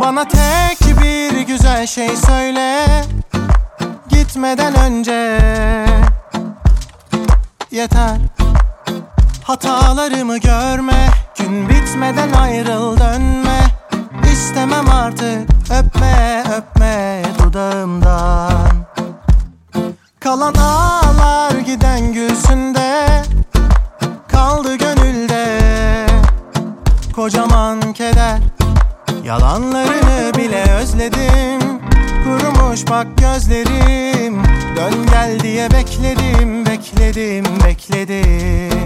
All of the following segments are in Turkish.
Bana tek bir güzel şey söyle gitmeden önce. Yeter hatalarımı görme, gün bitmeden ayrıl dönme. İstemem artık öpme öpme dudağımdan. Kalan ağlar giden gülsünde, kaldı gönülde kocaman keder. Yalanlarını bile özledim, kurumuş bak gözlerim. Dön gel diye bekledim, bekledim, bekledim.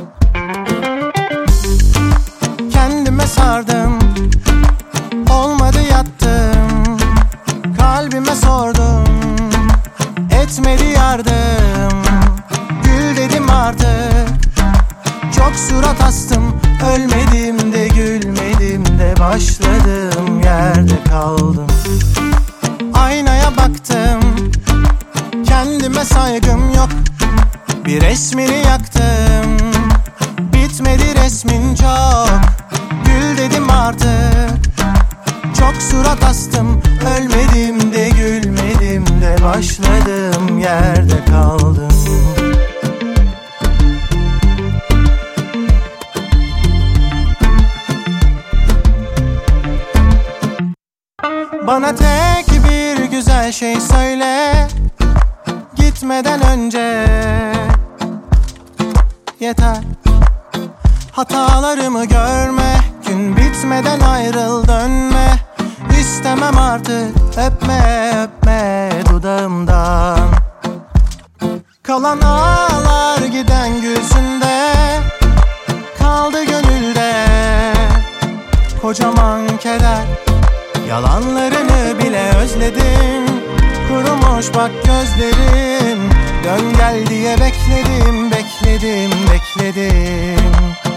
Kendime sardım, olmadı yattım. Kalbime sordum, etmedi yardım. Gül dedim artık, çok surat astım. Ölmedim de gülmedim de, başladığım yerde kaldım. Aynaya baktım, kendime saygım yok. Bir resmini yaktım, bitmedi resmin çok. Gül dedim artık, çok surat astım. Ölmedim de gülmedim de, başladığım yerde kaldım. Bana tek bir güzel şey söyle gitmeden önce. Yeter hatalarımı görme, gün bitmeden ayrıl dönme. İstemem artık öpme öpme dudağımdan. Kalan ağlar giden gülsünde, kaldı gönülde kocaman keder. Yalanlarını bile özledim, kurumuş bak gözlerim. Dön gel diye bekledim, bekledim, bekledim.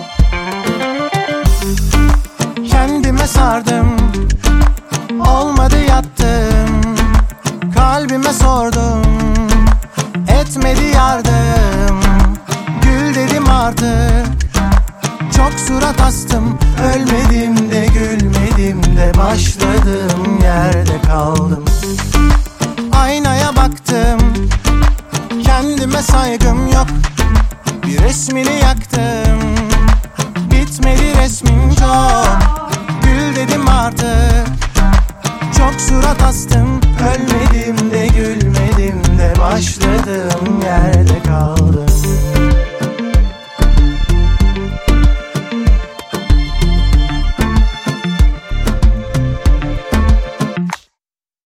Kendime sardım, olmadı yattım. Kalbime sordum, etmedi yardım. Gül dedim artık, çok surat astım. Ölmedim de gülmedim de, başladığım yerde kaldım. Aynaya baktım, kendime saygım yok. Bir resmini yaktım, bitmedi resmin çok. Gül dedim artık, çok surat astım. Ölmedim de gülmedim de, başladım